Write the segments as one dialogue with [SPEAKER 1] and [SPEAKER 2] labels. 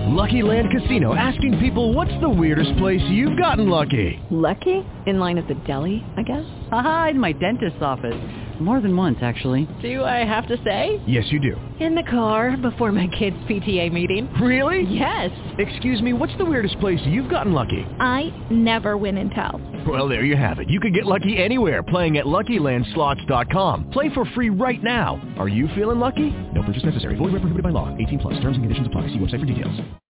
[SPEAKER 1] Lucky Land Casino, asking people, what's the weirdest place you've gotten lucky?
[SPEAKER 2] Lucky? In line at the deli, I guess?
[SPEAKER 3] Aha, in my dentist's office. More than once, actually.
[SPEAKER 2] Do I have to say?
[SPEAKER 1] Yes, you do.
[SPEAKER 2] In the car before my kids' PTA meeting.
[SPEAKER 1] Really?
[SPEAKER 2] Yes.
[SPEAKER 1] Excuse me, what's the weirdest place you've gotten lucky?
[SPEAKER 4] I never win and tell.
[SPEAKER 1] Well, there you have it. You can get lucky anywhere, playing at LuckyLandSlots.com. Play for free right now. Are you feeling lucky? No purchase necessary. Void where prohibited by law. 18 plus. Terms and conditions apply. See website for details.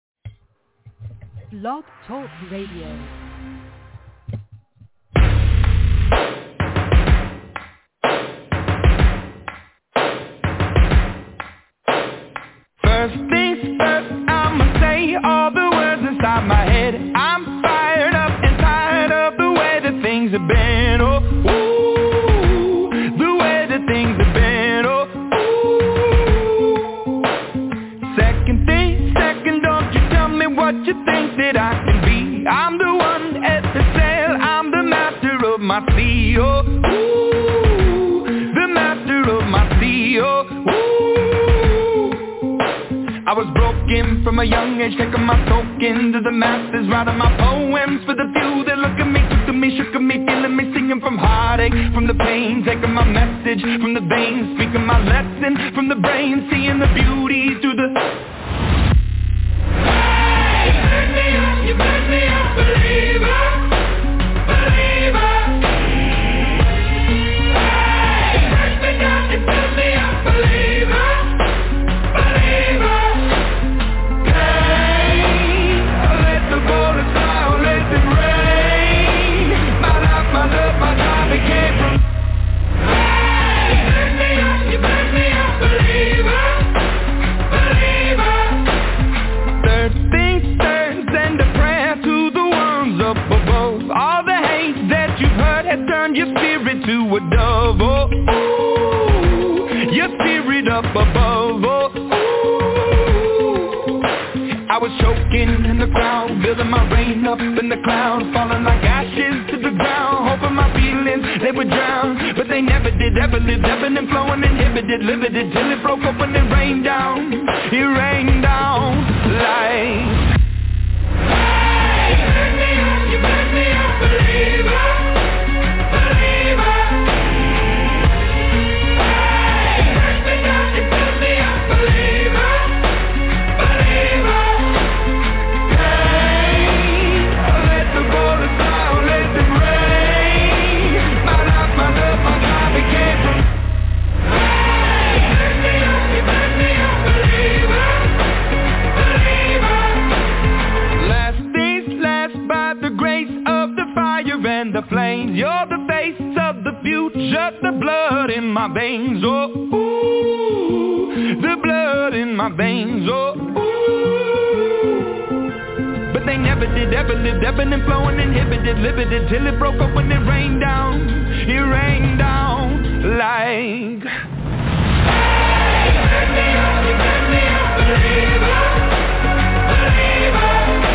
[SPEAKER 5] Blog Talk Radio.
[SPEAKER 6] First things first, I'ma say all the words inside my head. I'm fired up and tired of the way that things have been. Oh, ooh, the way that things have been. Oh, ooh. Second thing, second, don't you tell me what you think that I can be. I'm the one at the sail, I'm the master of my sea. Oh, ooh, the master of my sea. Oh, ooh. I was broken from a young age, taking my soak into the masses, writing my poems for the few that look at me, took to me, shook at me, feeling me, singing from heartache, from the pain, taking my message from the veins, speaking my lesson from the brain, seeing the beauty through the... Hey, you burn me up, believer, believer. Hey, you break me down, you build me up, believer, believer. Your spirit to a dove, oh, ooh, your spirit up above, oh, ooh. I was choking in the crowd, building my rain up in the clouds, falling like ashes to the ground, hoping my feelings, they would drown, but they never did, ever lived, ebbing and flowing, inhibited, limited, till it broke open and rained down, it rained down like... Hey, you burn me up, believer. And the flames, you're the face of the future, the blood in my veins, oh, ooh, the blood in my veins, oh, ooh. But they never did, ever lived, ebbing and flowing, inhibited, limited, till it broke up when it rained down like... Hey, you burn me up, believer, believer.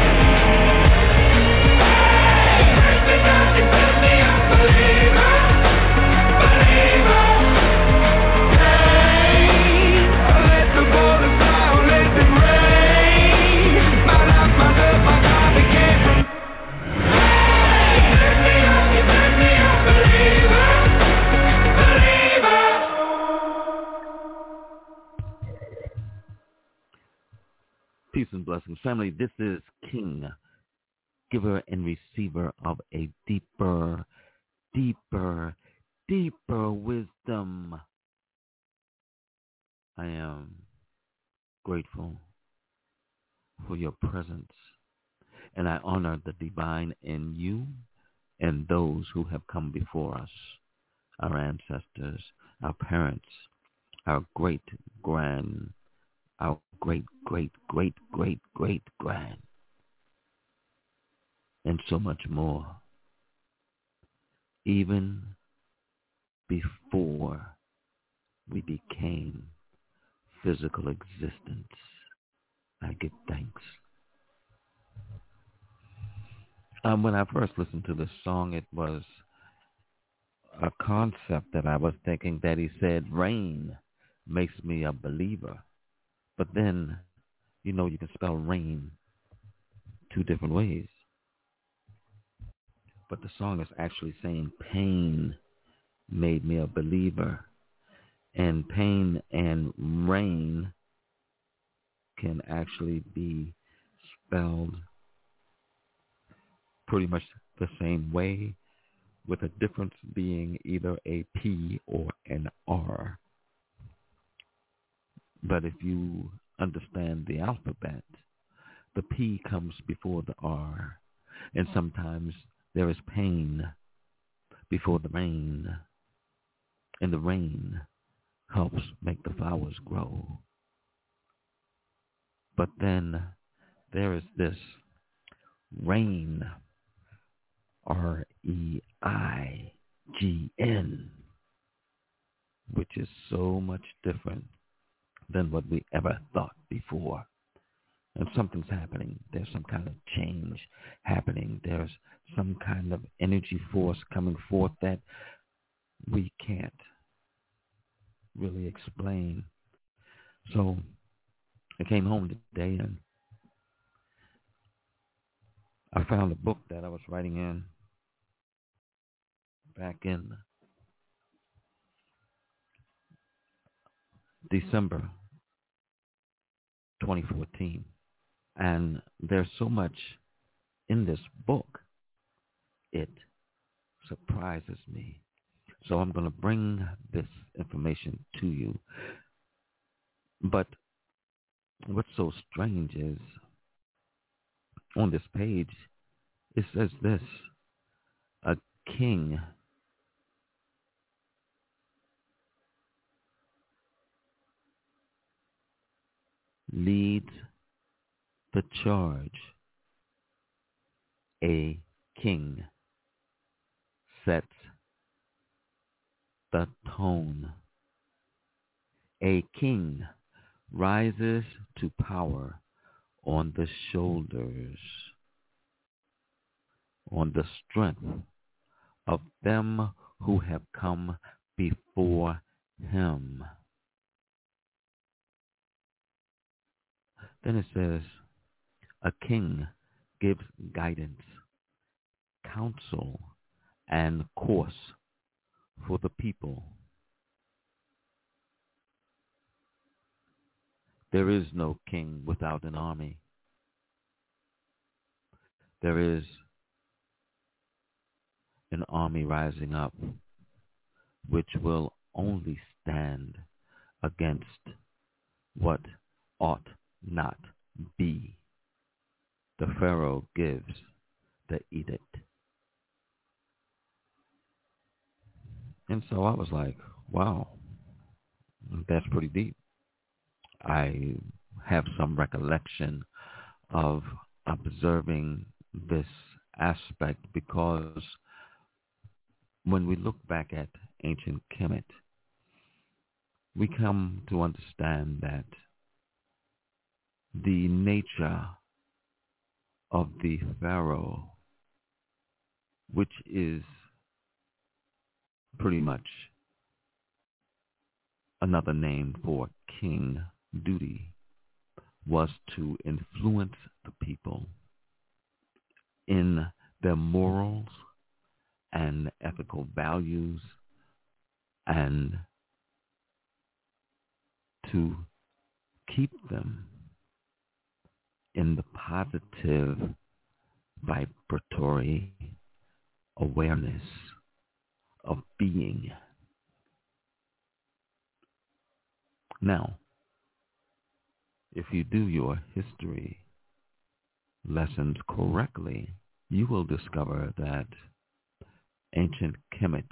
[SPEAKER 7] Peace and blessings, family. This is King, giver and receiver of a deeper wisdom. I am grateful for your presence, and I honor the divine in you and those who have come before us, our ancestors, our parents, our great-grand, our great-great-great-great-great-grand, and so much more. Even before we became physical existence, I give thanks. When I first listened to this song, it was a concept that I was thinking that he said, rain makes me a believer. But then You know, you can spell rain two different ways. But the song is actually saying pain made me a believer. And pain and rain can actually be spelled pretty much the same way, with a difference being either a P or an R. But if you understand the alphabet, the P comes before the R, and sometimes there is pain before the rain, and the rain helps make the flowers grow. But then there is this rain, R-E-I-G-N, which is so much different than what we ever thought before. And something's happening. There's some kind of change happening. There's some kind of energy force coming forth that we can't really explain. So I came home today and I found a book that I was writing in back in December 2014. And there's so much in this book, it surprises me. So I'm going to bring this information to you. But what's so strange is on this page, it says this: a king leads the charge. A king sets the tone. A king rises to power on the shoulders, on the strength of them who have come before him. Then it says, a king gives guidance, counsel, and course for the people. There is no king without an army. There is an army rising up which will only stand against what ought not be. The Pharaoh gives the edict. And so I was like, wow, that's pretty deep. I have some recollection of observing this aspect because when we look back at ancient Kemet, we come to understand that the nature of the Pharaoh, which is pretty much another name for king duty, was to influence the people in their morals and ethical values and to keep them in the positive vibratory awareness of being. Now, if you do your history lessons correctly, you will discover that ancient Kemet,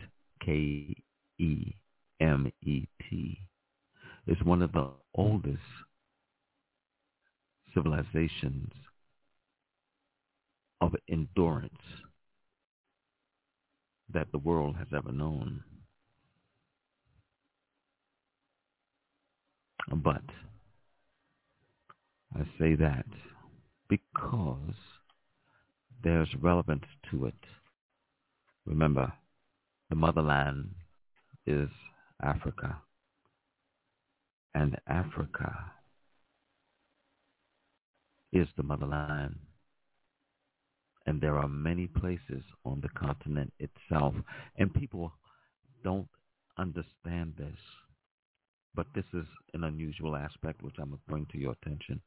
[SPEAKER 7] K-E-M-E-T, is one of the oldest civilizations of endurance that the world has ever known. But I say that because there's relevance to it. Remember, the motherland is Africa. And Africa is the motherland. And there are many places on the continent itself. And people don't understand this. But this is an unusual aspect which I'm going to bring to your attention.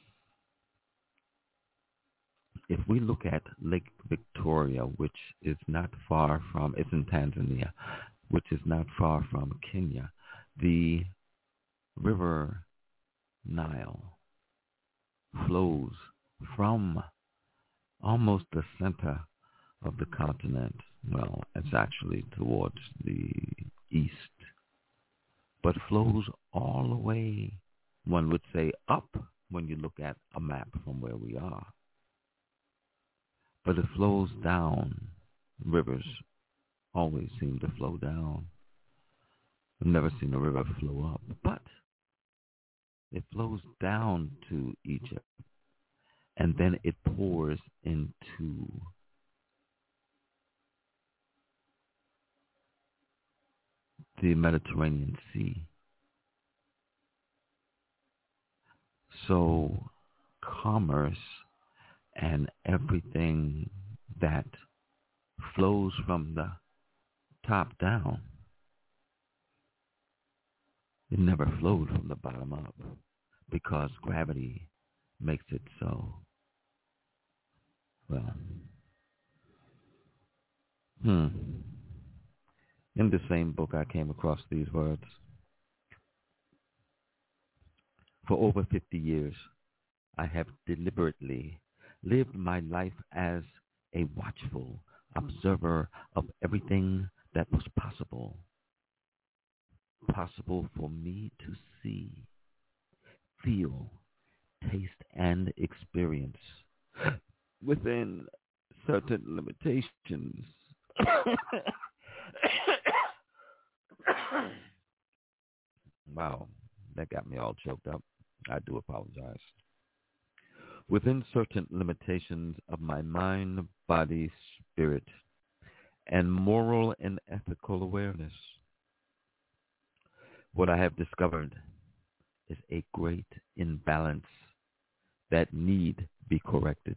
[SPEAKER 7] If we look at Lake Victoria, which is not far from, it's in Tanzania, which is not far from Kenya, the river Nile flows from almost the center of the continent. Well, it's actually towards the east, but flows all the way, one would say, up when you look at a map from where we are. But it flows down. Rivers always seem to flow down. I've never seen a river flow up, but it flows down to Egypt, and then it pours into the Mediterranean Sea. So commerce and everything that flows from the top down, it never flowed from the bottom up because gravity makes it so. Well, in the same book I came across these words. For over 50 years, I have deliberately lived my life as a watchful observer of everything that was possible for me to see, feel, taste, and experience within certain limitations. Wow, that got me all choked up. I do apologize. Within certain limitations of my mind, body, spirit, and moral and ethical awareness, what I have discovered is a great imbalance that need be corrected.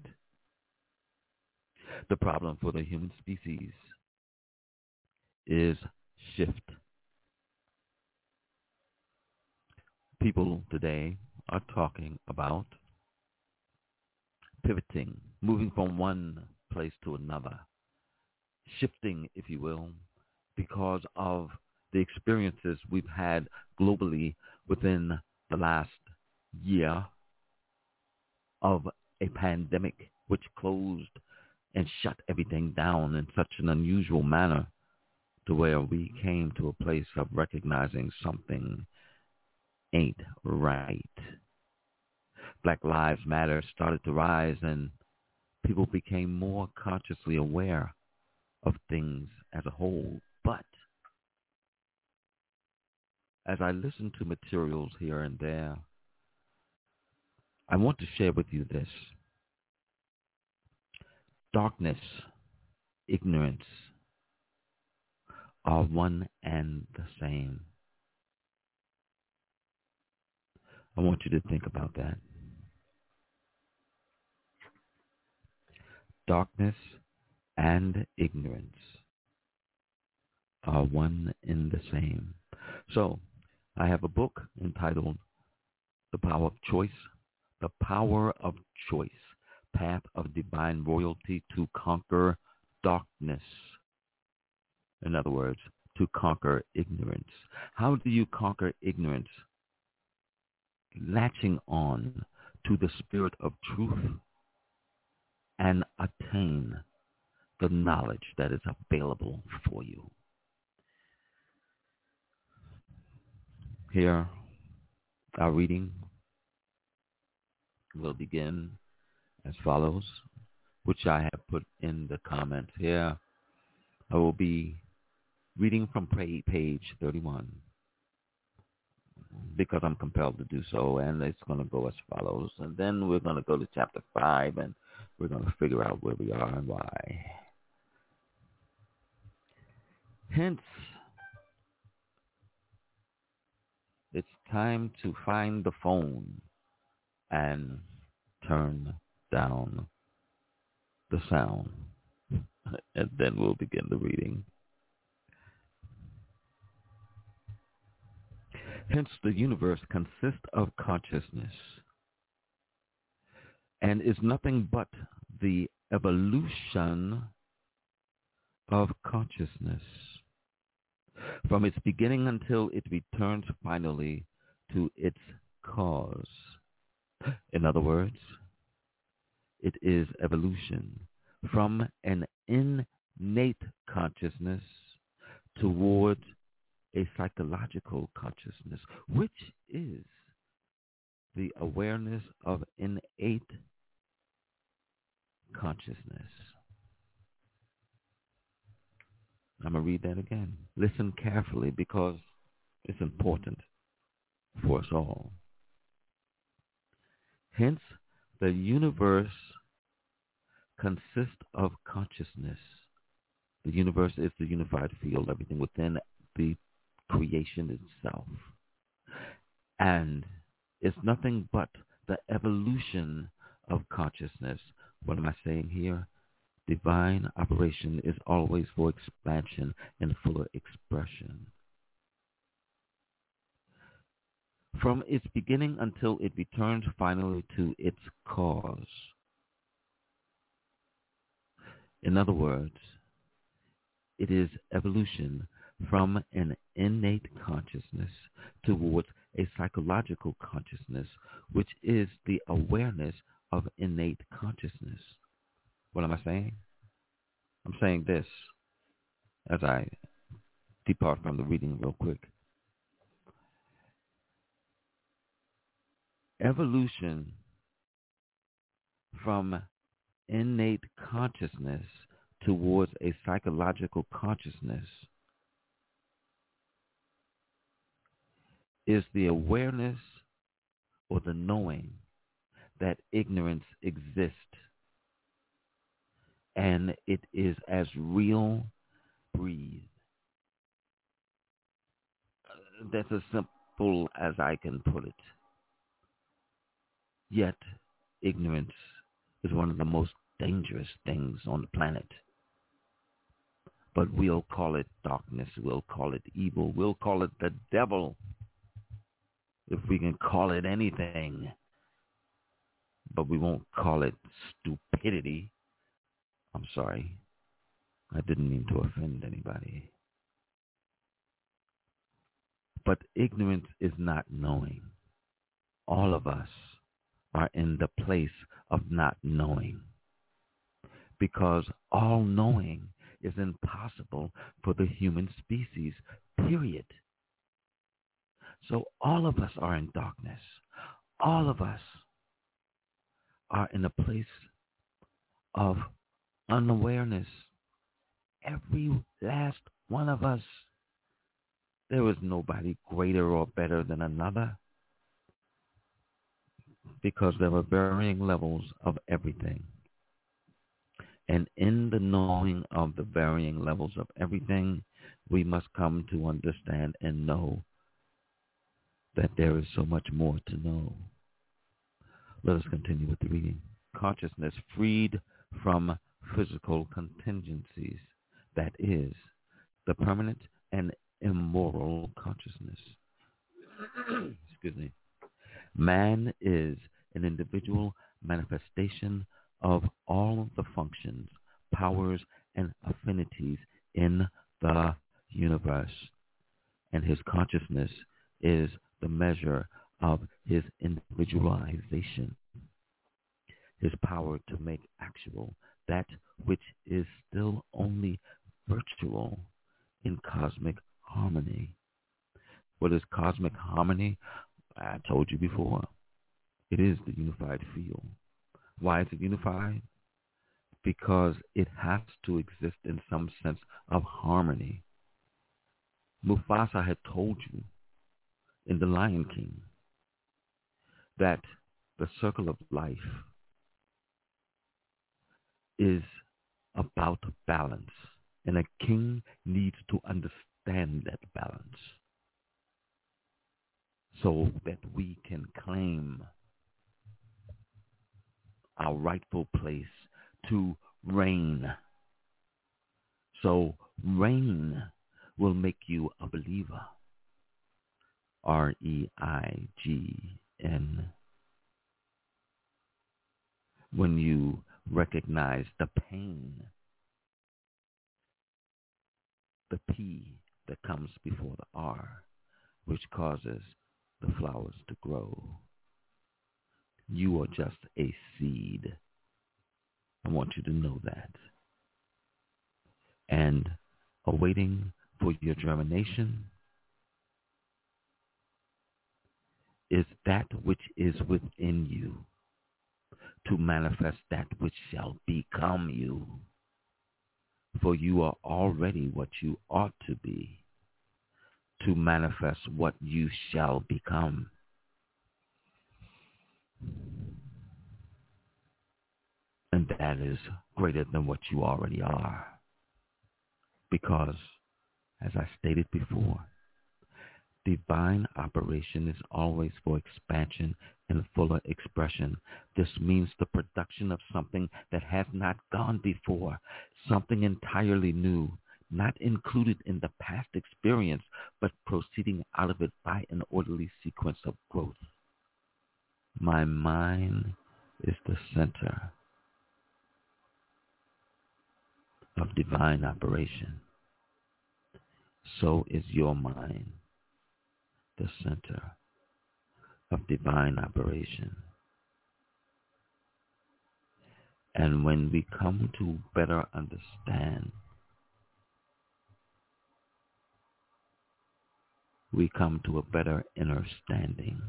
[SPEAKER 7] The problem for the human species is shift. People today are talking about pivoting, moving from one place to another, shifting, if you will, because of the experiences we've had globally within the last year of a pandemic which closed and shut everything down in such an unusual manner to where we came to a place of recognizing something ain't right. Black Lives Matter started to rise, and people became more consciously aware of things as a whole. But as I listen to materials here and there, I want to share with you this. Darkness, ignorance are one and the same. I want you to think about that. Darkness and ignorance are one and the same. So, I have a book entitled The Power of Choice, The Power of Choice, Path of Divine Royalty to Conquer Darkness. In other words, to conquer ignorance. How do you conquer ignorance? Latching on to the spirit of truth and attain the knowledge that is available for you. Here, our reading will begin as follows, which I have put in the comments here. I will be reading from page 31 because I'm compelled to do so, and it's going to go as follows. And then we're going to go to chapter 5, and we're going to figure out where we are and why. Hence, it's time to find the phone and turn down the sound, and then we'll begin the reading. Hence, the universe consists of consciousness and is nothing but the evolution of consciousness from its beginning until it returns finally to its cause. In other words, it is evolution from an innate consciousness towards a psychological consciousness, which is the awareness of innate consciousness. I'm going to read that again. Listen carefully because it's important for us all. Hence, the universe consists of consciousness. The universe is the unified field, everything within the creation itself. And it's nothing but the evolution of consciousness. What am I saying here? Divine operation is always for expansion and fuller expression. From its beginning until it returns finally to its cause. In other words, it is evolution from an innate consciousness towards a psychological consciousness, which is the awareness of innate consciousness. What am I saying? I'm saying this as I depart from the reading real quick. Evolution from innate consciousness towards a psychological consciousness is the awareness or the knowing that ignorance exists, and it is as real breathe. That's as simple as I can put it. Yet, ignorance is one of the most dangerous things on the planet. But we'll call it darkness, we'll call it evil, we'll call it the devil, if we can call it anything. But we won't call it stupidity. I'm sorry. I didn't mean to offend anybody. But ignorance is not knowing. All of us are in the place of not knowing, because all knowing is impossible for the human species, period. So all of us are in darkness. All of us are in a place of unawareness. Every last one of us. There is nobody greater or better than another, because there are varying levels of everything. And in the knowing of the varying levels of everything, we must come to understand and know that there is so much more to know. Let us continue with the reading. Consciousness freed from physical contingencies, that is, the permanent and immoral consciousness. Excuse me. Man is an individual manifestation of all the functions, powers, and affinities in the universe, and his consciousness is the measure of his individualization, his power to make actual that which is still only virtual in cosmic harmony. What is cosmic harmony? I told you before. It is the unified field. Why is it unified? Because it has to exist in some sense of harmony. Mufasa had told you in The Lion King that the circle of life is about balance, and a king needs to understand that balance so that we can claim our rightful place to reign. So reign will make you a believer. R-E-I-G-N. When you recognize the pain, the P that comes before the R, which causes the flowers to grow. You are just a seed. I want you to know that. And awaiting for your germination is that which is within you to manifest that which shall become you. For you are already what you ought to be to manifest what you shall become. And that is greater than what you already are. Because, as I stated before, divine operation is always for expansion and fuller expression. This means the production of something that has not gone before, something entirely new, not included in the past experience, but proceeding out of it by an orderly sequence of growth. My mind is the center of divine operation. So is your mind the center of divine operation. And when we come to better understand, we come to a better understanding.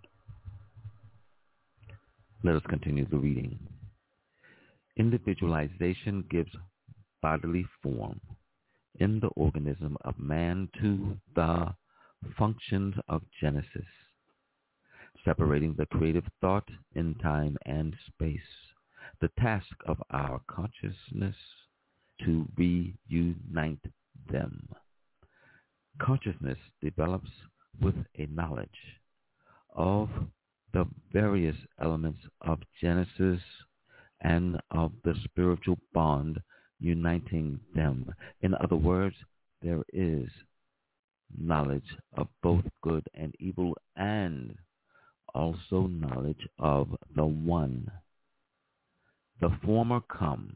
[SPEAKER 7] Let us continue the reading. Individualization gives bodily form in the organism of man to the functions of Genesis, separating the creative thought in time and space, the task of our consciousness to reunite them. Consciousness develops with a knowledge of the various elements of Genesis and of the spiritual bond uniting them. In other words, there is knowledge of both good and evil, and also knowledge of the one. The former comes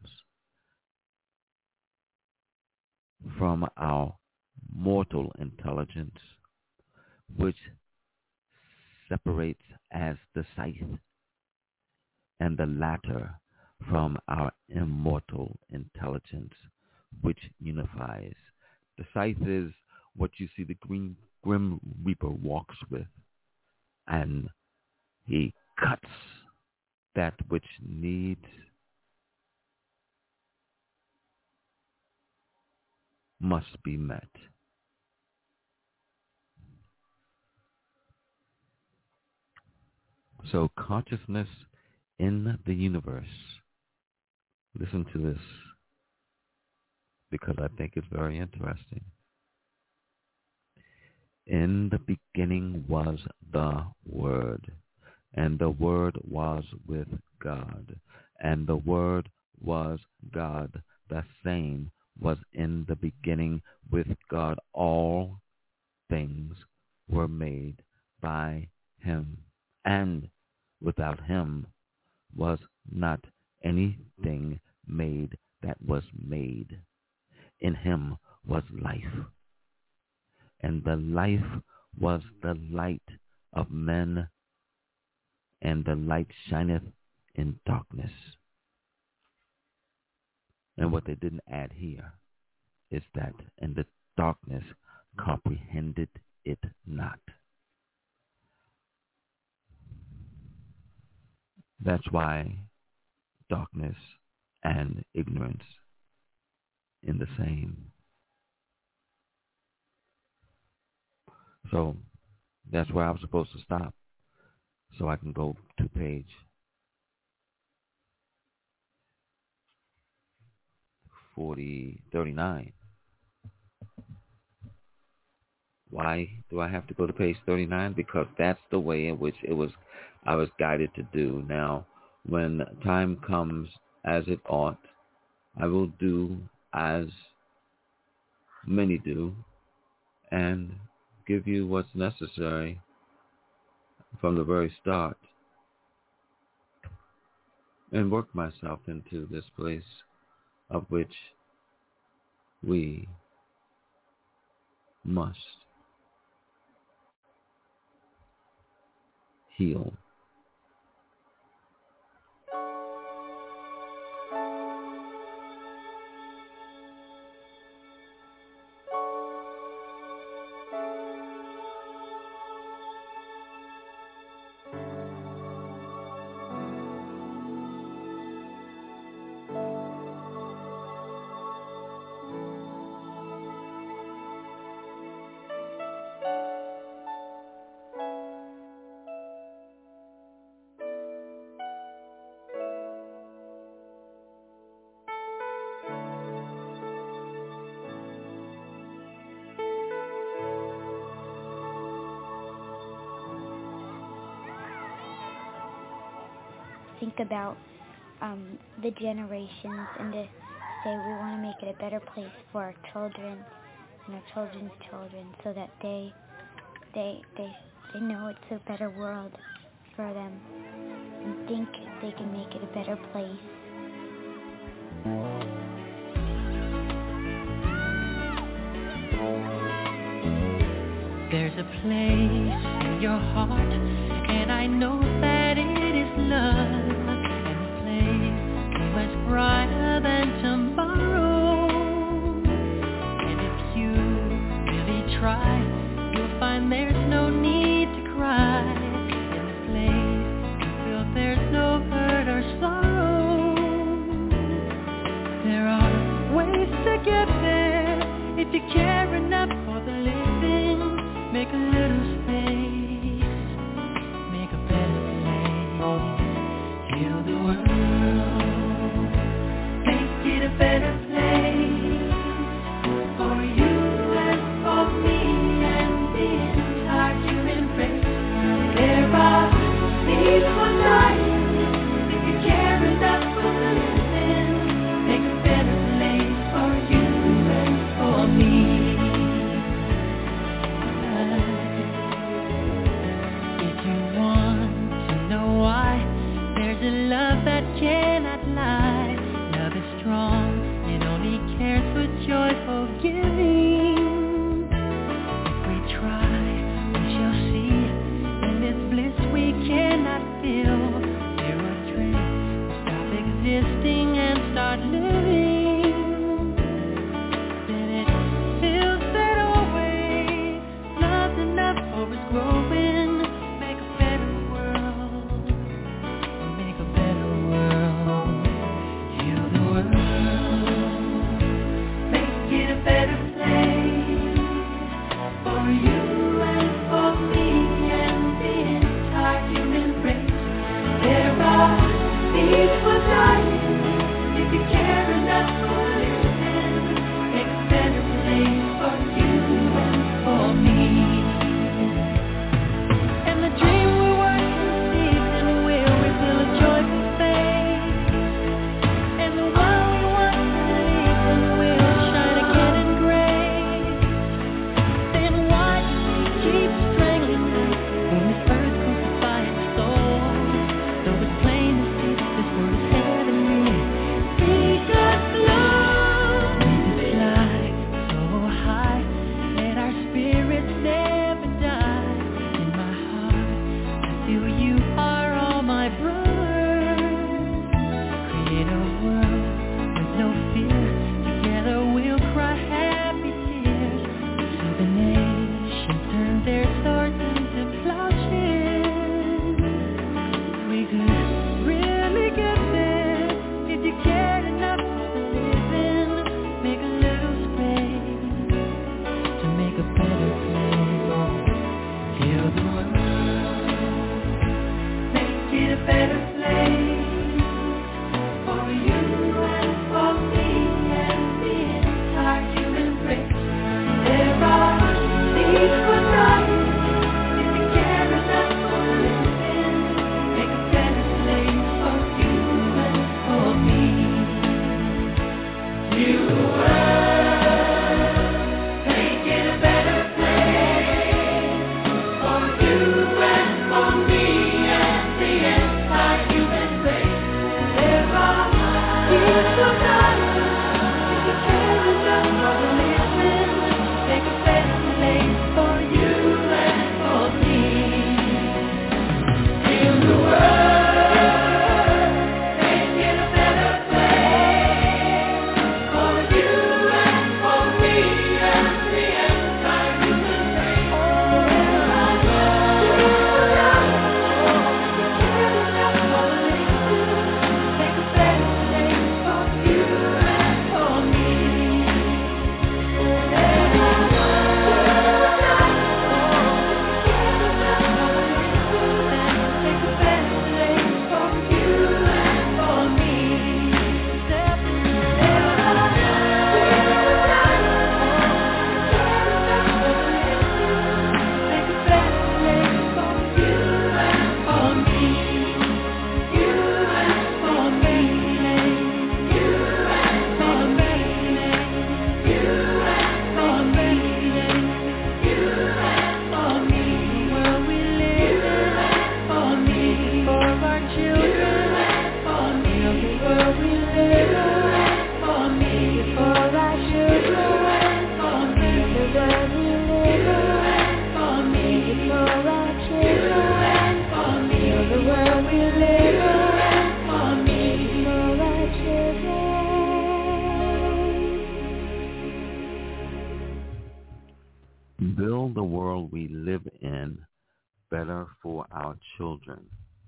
[SPEAKER 7] from our mortal intelligence, which separates as the scythe, and the latter from our immortal intelligence, which unifies. The scythe is what you see the Grim Reaper walks with, and he cuts that which needs must be met. So consciousness in the universe, listen to this, because I think it's very interesting. In the beginning was the Word, and the Word was with God, and the Word was God. The same was in the beginning with God. All things were made by him, and without him was not anything made that was made. In him was life, and the life was the light of men, and the light shineth in darkness. And what they didn't add here is that, and the darkness comprehended it not. That's why darkness and ignorance in the same. So that's where I was supposed to stop, so I can go to page 39. Why do I have to go to page 39? Because that's the way in which I was guided to do. Now, when time comes as it ought, I will do as many do and give you what's necessary from the very start and work myself into this place of which we must heal.
[SPEAKER 5] Think about the generations and to say we want to make it a better place for our children and our children's children so that they know it's a better world for them and think they can make it a better place.
[SPEAKER 8] There's a place in your heart, and I know that it is love, and the place is much brighter than tomorrow. And if you really try, you'll find there's no need to cry. In the place you feel there's no hurt or sorrow. There are ways to get there if you care enough for the living. Make a little space, make a better place, heal the world, make it a better place, for you and for me and the entire human race. There are seeds for dying, if you care enough for the living, make a better place for you and for me. Love that cannot lie. Love is strong, it only cares for joyful giving. If we try, we shall see. In this bliss we cannot feel. Zero dreams, stop existing and start living. Then it feels that always love's enough for us growing. Make a better world. Make a better world. Heal the world. Make it a better place for you and for me and the entire human race. There are seeds for dying if you care.
[SPEAKER 7] build the world we live in better for our children.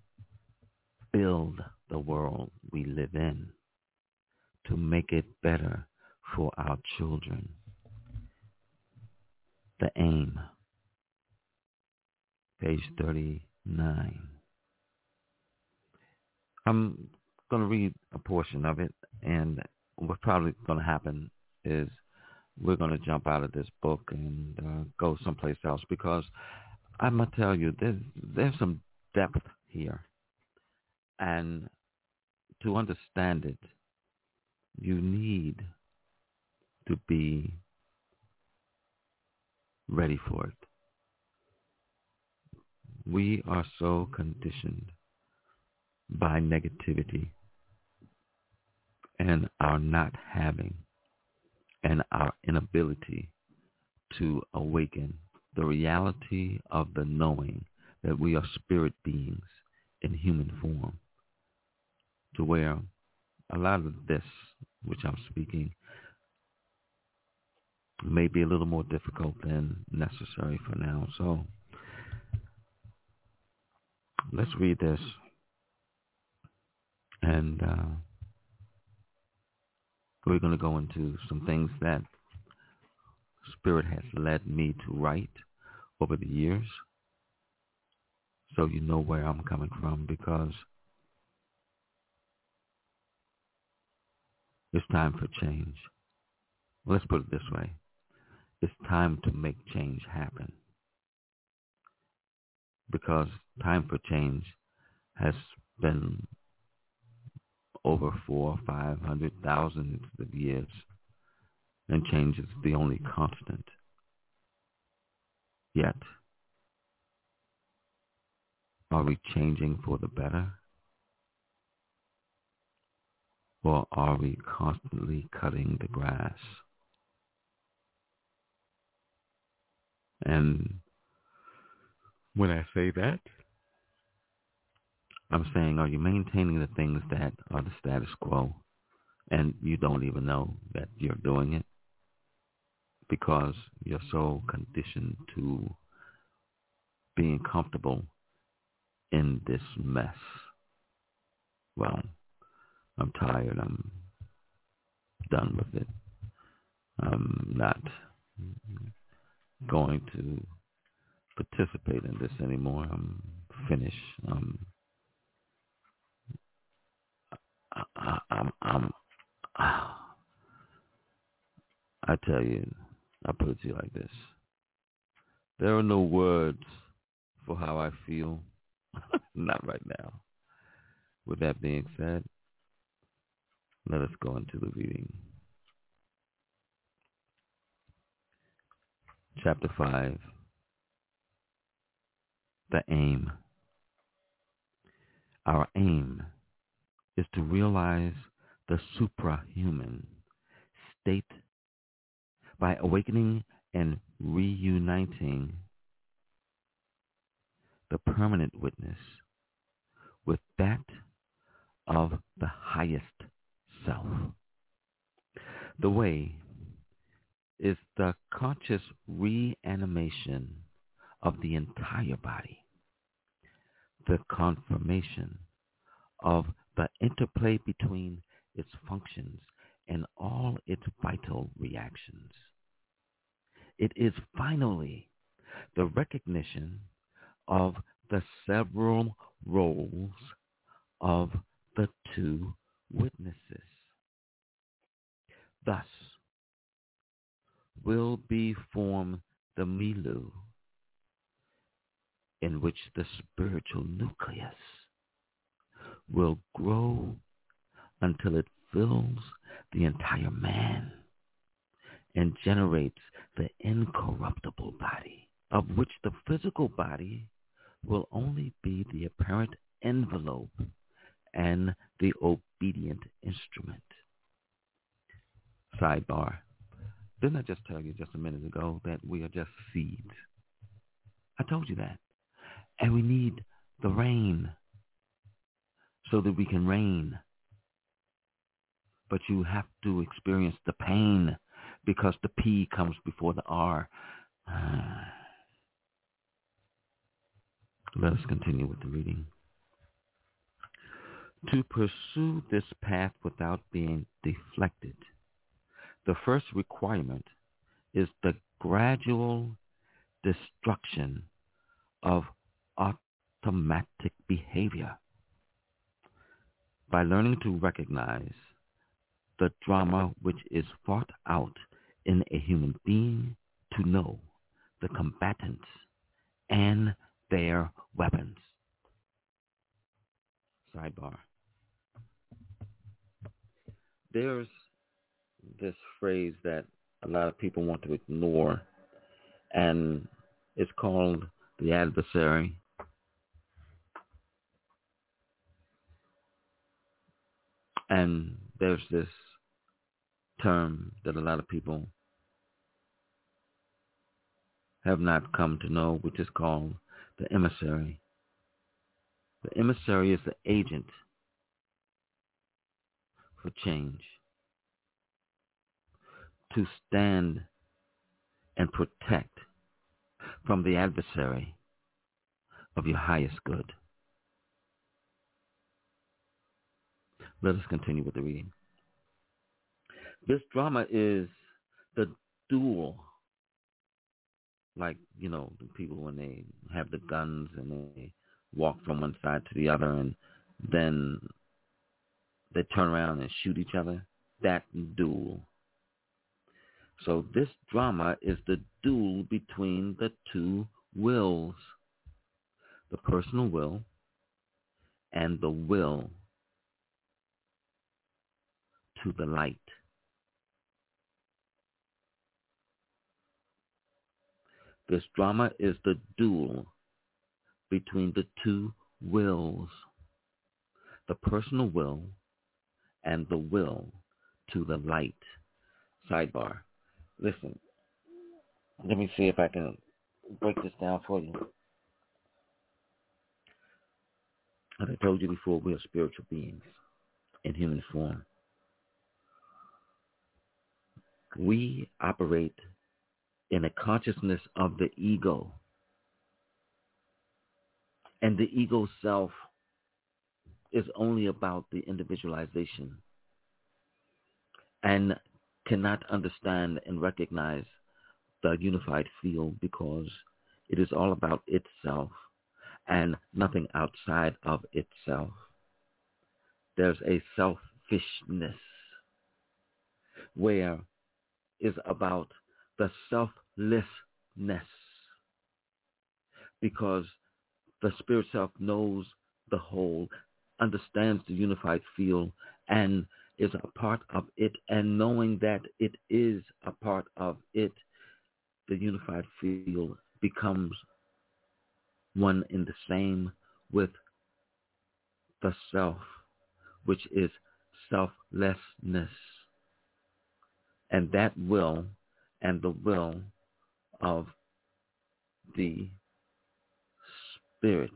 [SPEAKER 7] Build the world we live in to make it better for our children. The aim, page 39. I'm going to read a portion of it, and what's probably going to happen is we're going to jump out of this book and go someplace else, because I'm going to tell you, there's some depth here. And to understand it, you need to be ready for it. We are so conditioned by negativity and our not having and our inability to awaken the reality of the knowing that we are spirit beings in human form, to where a lot of this, which I'm speaking, may be a little more difficult than necessary for now. So let's read this, and we're going to go into some things that Spirit has led me to write over the years, so you know where I'm coming from, because it's time for change. Let's put it this way. It's time to make change happen, because time for change has been over 400,000 or 500,000 of years, and change is the only constant. Yet, are we changing for the better? Or are we constantly cutting the grass? And when I say that, I'm saying, are you maintaining the things that are the status quo, and you don't even know that you're doing it because you're so conditioned to being comfortable in this mess? Well, I'm tired. I'm done with it. I'm not going to participate in this anymore. I'm finished. I tell you, I put it to you like this. There are no words for how I feel. Not right now. With that being said, let us go into the reading. Chapter 5. The aim. Our aim is to realize the suprahuman state by awakening and reuniting the permanent witness with that of the highest self. The way is the conscious reanimation of the entire body, the confirmation of the interplay between its functions and all its vital reactions. It is finally the recognition of the several roles of the two witnesses. Thus will be formed the milieu in which the spiritual nucleus will grow until it fills the entire man and generates the incorruptible body, of which the physical body will only be the apparent envelope and the obedient instrument. Sidebar. Didn't I just tell you just a minute ago that we are just seeds? I told you that. And we need the rain so that we can reign. But you have to experience the pain, because the P comes before the R. Let us continue with the reading. To pursue this path without being deflected, the first requirement is the gradual destruction of automatic behavior. By learning to recognize the drama which is fought out in a human being, to know the combatants and their weapons. Sidebar. There's this phrase that a lot of people want to ignore, and it's called the adversary. And there's this term that a lot of people have not come to know, which is called the emissary. The emissary is the agent for change, to stand and protect from the adversary of your highest good. Let us continue with the reading. This drama is the duel, like, the people when they have the guns and they walk from one side to the other and then they turn around and shoot each other. That duel. So this drama is the duel between the two wills, the personal will and the will to the light. This drama is the duel between the two wills, the personal will and the will to the light. Sidebar. Listen, let me see if I can break this down for you. As I told you before, we are spiritual beings in human form. We operate in a consciousness of the ego. And the ego self is only about the individualization and cannot understand and recognize the unified field because it is all about itself and nothing outside of itself. There's a selfishness where is about the selflessness, because the spirit self knows the whole, understands the unified field, and is a part of it, and knowing that it is a part of it, the unified field becomes one in the same with the self, which is selflessness. And that will and the will of the spirit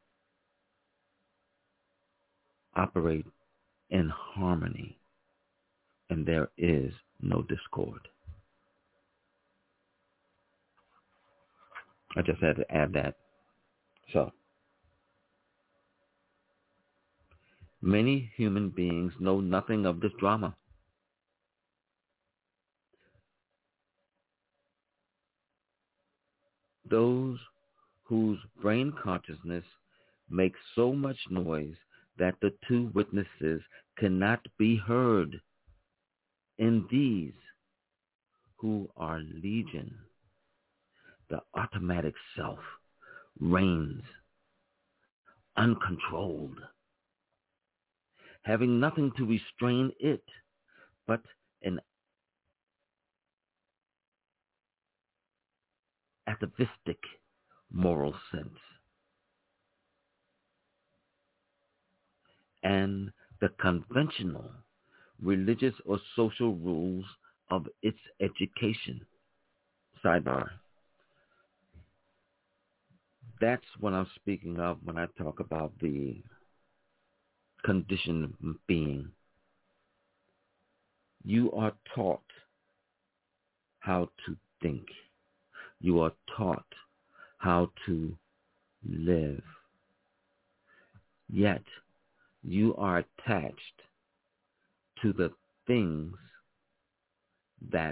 [SPEAKER 7] operate in harmony, and there is no discord. I just had to add that. So, many human beings know nothing of this drama. Those whose brain consciousness makes so much noise that the two witnesses cannot be heard. In these, who are legion, the automatic self reigns uncontrolled, having nothing to restrain it but an atavistic moral sense and the conventional religious or social rules of its education. Sidebar. That's what I'm speaking of when I talk about the conditioned being. You are taught how to think. You are taught how to live. Yet, you are attached to the things that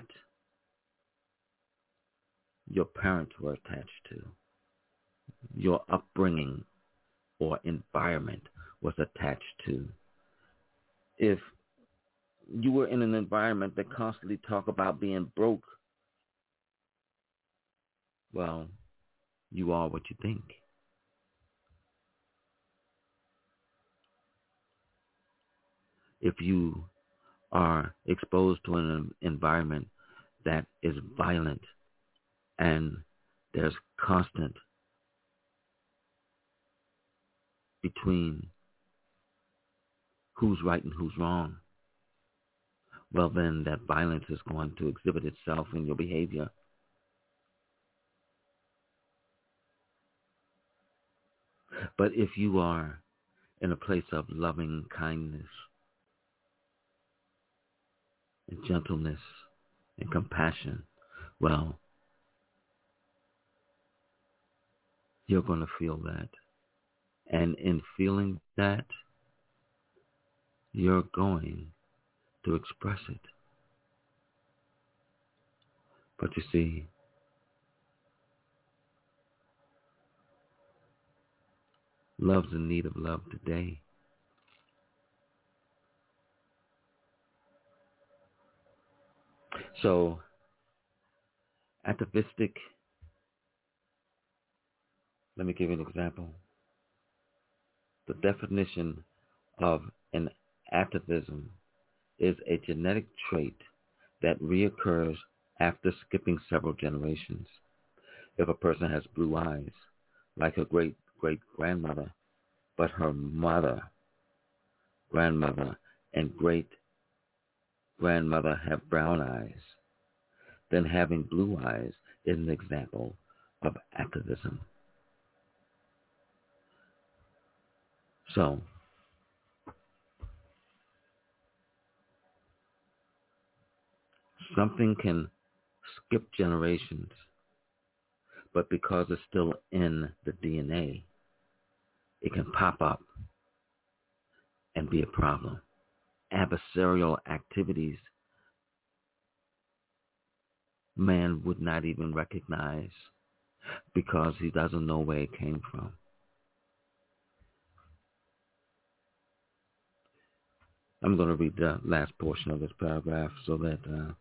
[SPEAKER 7] your parents were attached to. Your upbringing or environment was attached to. If you were in an environment that constantly talked about being broke, well, you are what you think. If you are exposed to an environment that is violent and there's constant between who's right and who's wrong, well, then that violence is going to exhibit itself in your behavior. But if you are in a place of loving kindness and gentleness and compassion, well, you're going to feel that. And in feeling that, you're going to express it. But you see, love's in need of love today. So, atavistic, let me give you an example. The definition of an atavism is a genetic trait that reoccurs after skipping several generations. If a person has blue eyes, like her great-great-grandmother, but her mother, grandmother, and great-grandmother have brown eyes, then having blue eyes is an example of atavism. So, something can skip generations, but because it's still in the DNA, it can pop up and be a problem. Adversarial activities man would not even recognize because he doesn't know where it came from. I'm going to read the last portion of this paragraph so that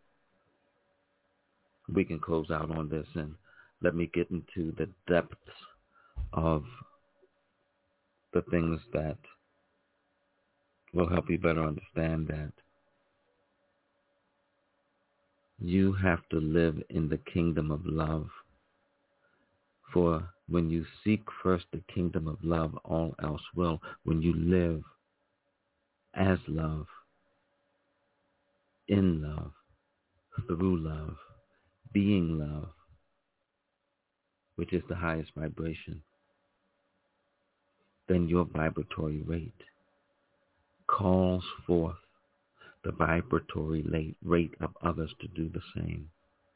[SPEAKER 7] we can close out on this, and let me get into the depths of the things that will help you better understand that you have to live in the kingdom of love. For when you seek first the kingdom of love, all else will. When you live as love, in love, through love, being love, which is the highest vibration, then your vibratory rate calls forth the vibratory rate of others to do the same.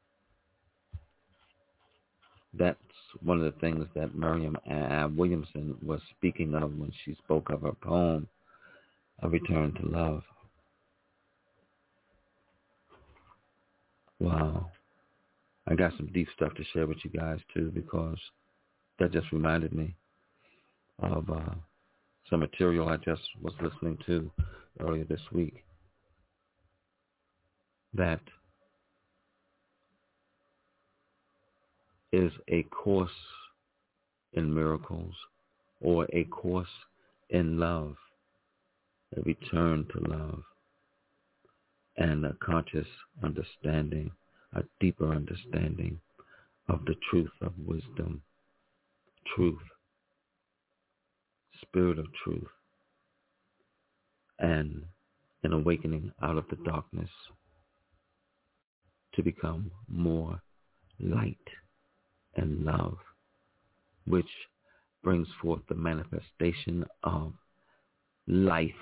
[SPEAKER 7] That's one of the things that Mariam Williamson was speaking of when she spoke of her poem, A Return to Love. Wow. I got some deep stuff to share with you guys, too, because that just reminded me of some material I just was listening to earlier this week that is a course in miracles or a course in love, a return to love, and a conscious understanding, a deeper understanding of the truth of wisdom, truth, spirit of truth, and an awakening out of the darkness to become more light and love, which brings forth the manifestation of life.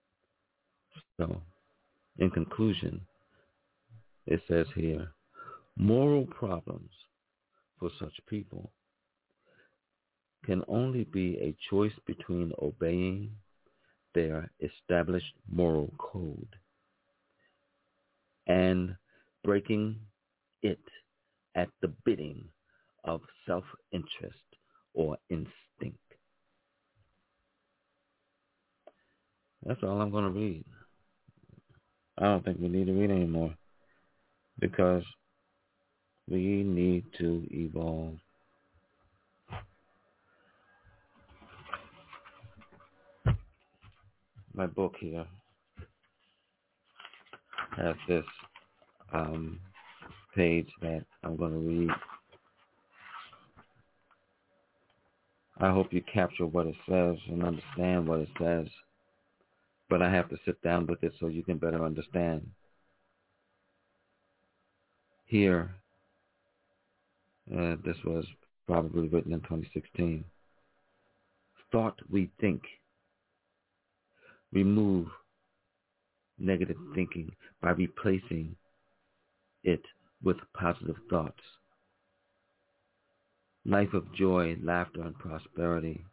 [SPEAKER 7] So, in conclusion, it says here, Moral problems for such people can only be a choice between obeying their established moral code and breaking it at the bidding of self-interest or instinct. That's all I'm going to read. I don't think we need to read anymore because we need to evolve. My book here has this page that I'm going to read. I hope you capture what it says and understand what it says, but I have to sit down with it so you can better understand. Here, this was probably written in 2016. Thought we think. Remove negative thinking by replacing it with positive thoughts. Life of joy, laughter, and prosperity.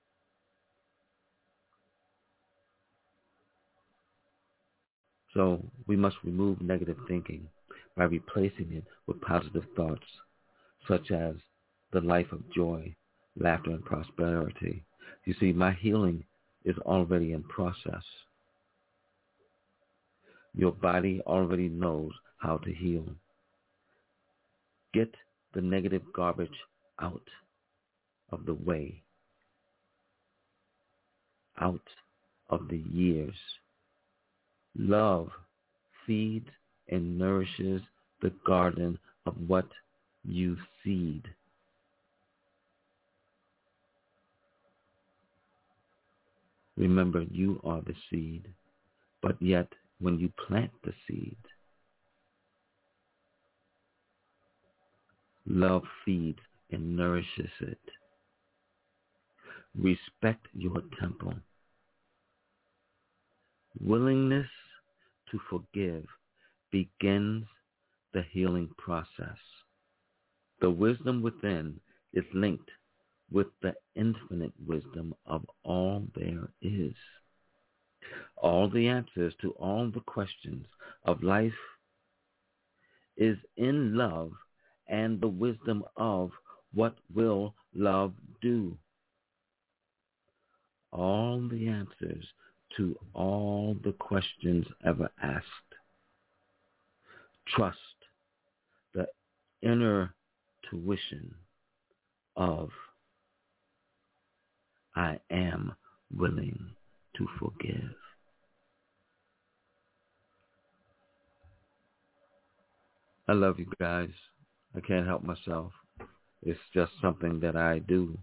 [SPEAKER 7] So we must remove negative thinking by replacing it with positive thoughts, such as the life of joy, laughter, and prosperity. You see, my healing is already in process. Your body already knows how to heal. Get the negative garbage out of the way, out of the years. Love feeds and nourishes the garden of what you seed. Remember, you are the seed, but yet when you plant the seed, love feeds and nourishes it. Respect your temple. Willingness to forgive begins the healing process. The wisdom within is linked with the infinite wisdom of all there is. All the answers to all the questions of life is in love and the wisdom of what will love do. All the answers to all the questions ever asked. Trust the inner tuition of I am willing to forgive. I love you guys. I can't help myself. It's just something that I do.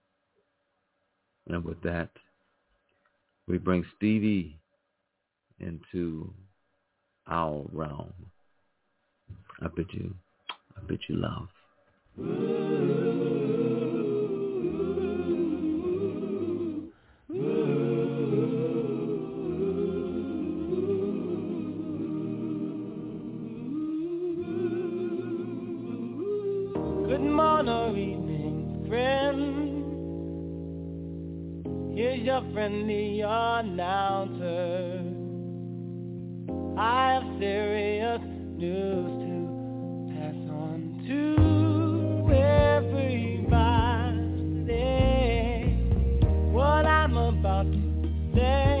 [SPEAKER 7] And with that, we bring Stevie into our realm. I bid you love.
[SPEAKER 9] Good morning or evening, friend. Here's your friendly announcer. I have serious news to pass on to everybody. What I'm about to say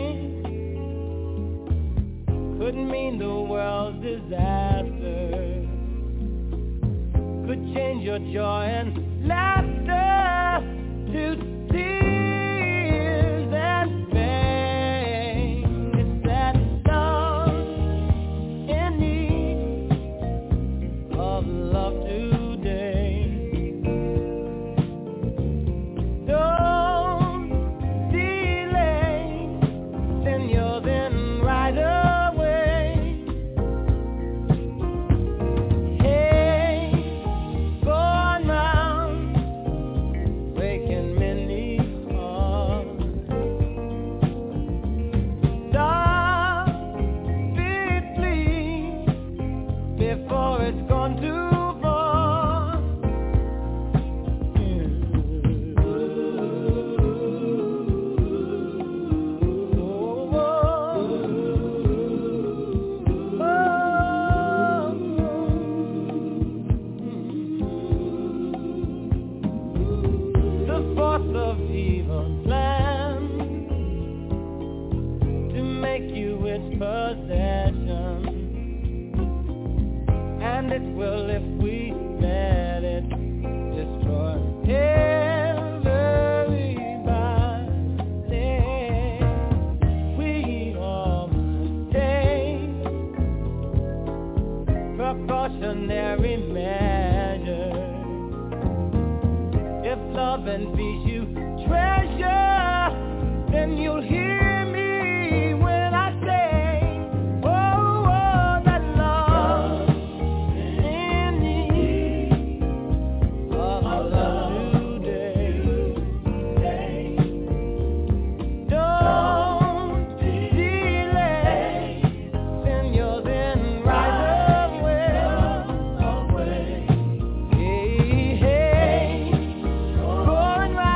[SPEAKER 9] could mean the world's disaster. Could change your joy and laughter to tears and pain. It's that love in need of love today. Don't delay, send yours in right away. Hey, go on round make you its possession. And it will, if we let it, destroy everybody. We all must take precautionary measures. If love and peace you treasure, then you'll hear me when I say, oh, oh, that love in need of a new day. Don't delay, send yours in right away. Hey, hey, going right.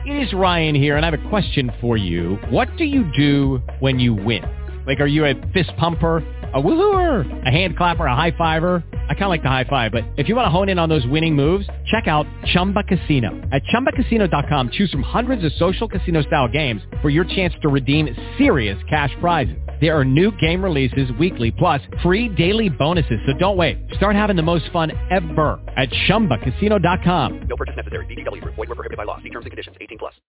[SPEAKER 10] It is Ryan here, and I have a question for you. What do you do when you win? Like, are you a fist pumper, a woohooer, a hand clapper, a high fiver? I kind of like the high five, but if you want to hone in on those winning moves, check out Chumba Casino. At ChumbaCasino.com, choose from hundreds of social casino-style games for your chance to redeem serious cash prizes. There are new game releases weekly, plus free daily bonuses, so don't wait. Start having the most fun ever at ChumbaCasino.com.
[SPEAKER 11] No purchase necessary. VGW Group. Void where prohibited by law. See terms and conditions. 18+.